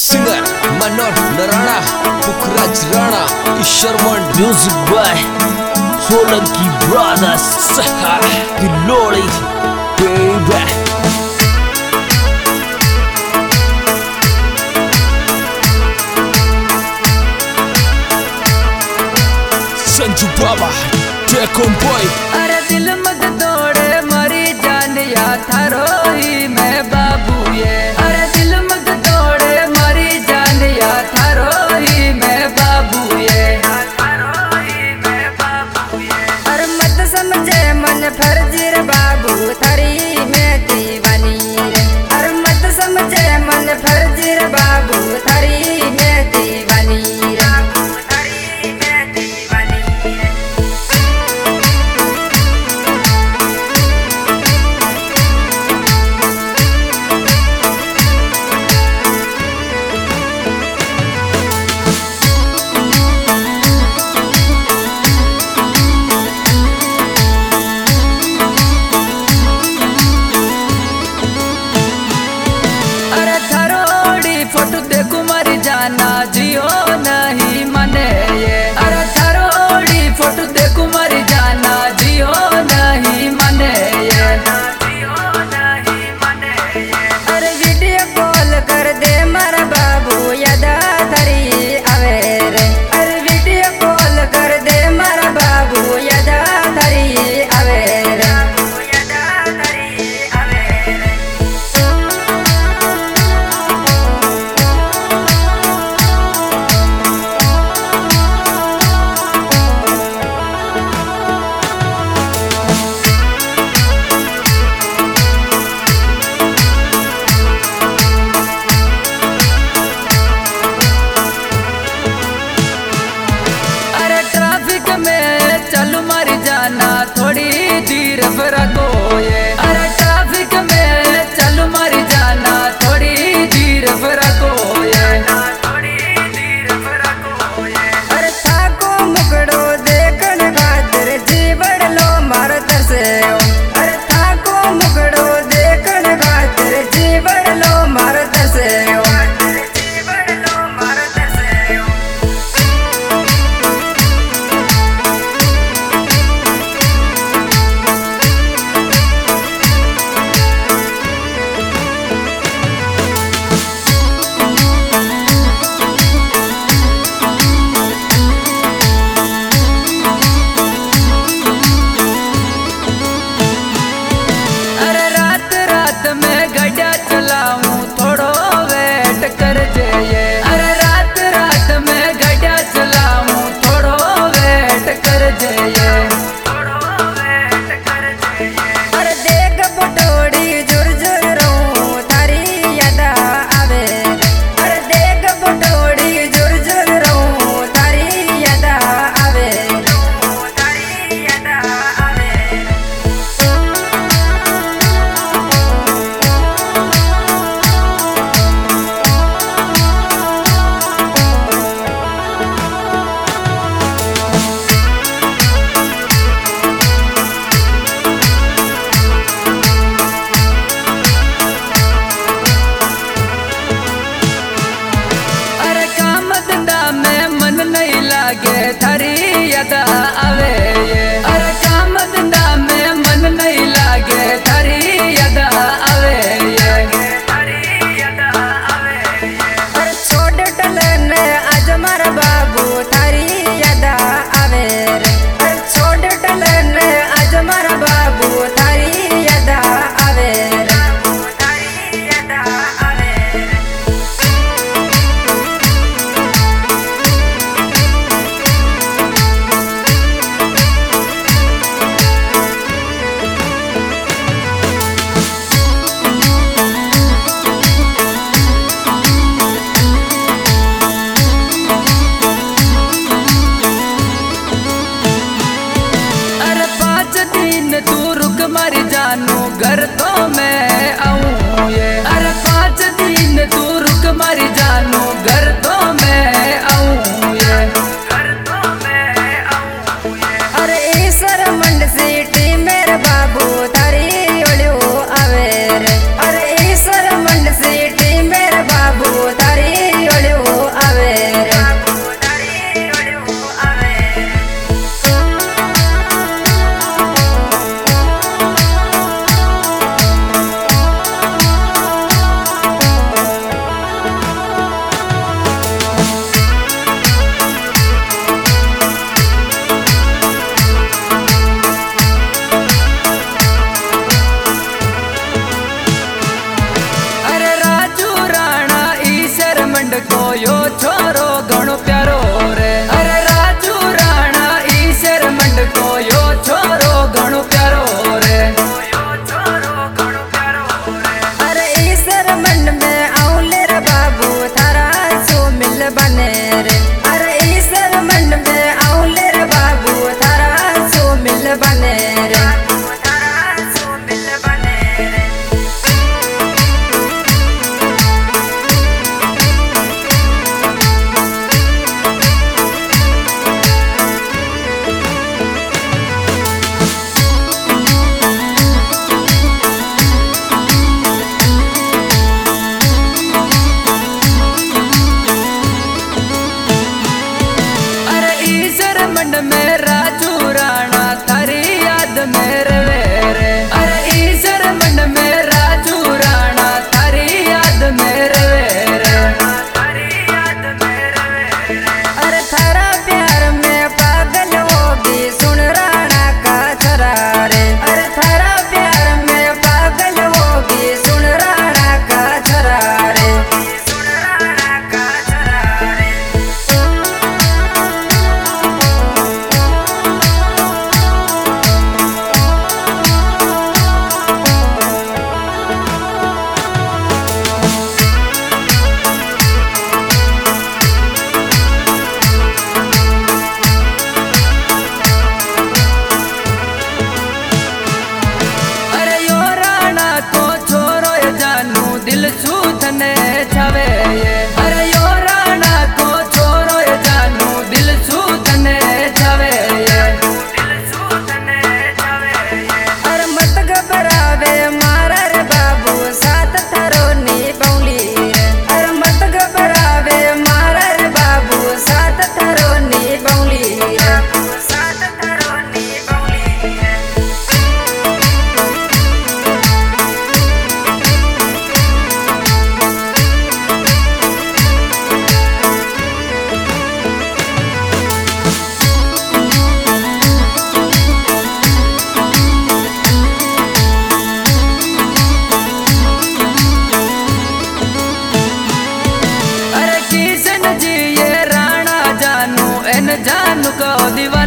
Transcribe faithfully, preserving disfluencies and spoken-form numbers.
Singer Manohar Narana, Pukhraj Rana, Ishwarman, music by Solanki brothers, Gilodi baby. Sanju Baba टेकोन boy. अरे दिल मत तोड़े मरी जान या थारो ही मैं बाबू ये। अरे दिल मत तोड़े मरी जान या थारो ही मैं बाबू ये। अरे मत समझे मन फर्जी रे बाबू थारी मैं दीवानी रे। अरे मत समझे मन फर्जी रे बाबू थारी मैं दीवानी रे। को यो छोरो घणो प्यारो रे। अरे राजू राणा ईशर मंड को यो छोरो घणो प्यारो रे। अरे ईशर मंड में आउले रे बाबू थारा सो मिल बने रे। अरे ईशर मंड में आउले रे बाबू थारा सो मिल बने रे। मंड में राजू राणा थारी याद में रवे रे। अरे ईशर मंड में राजू राणा थारी याद में रवे रे। अरे थारा प्यार में पागल होगी सुन राणा का छरा रे। अरे थारा प्यार में पागल होगी सुन राणा का छरा रे। दिल सूथने छवे ये। अरे यो राणा को छोरो ये जानू दिल सूथने छवे ये। अरे मत घबरावे मारा रे बाबू साथ थारो नी बौली रे। अरे मत घबरावे मारा रे बाबू साथ थारो नी बौली रे। साथ थारो नी बौली रे। जानू को दीवा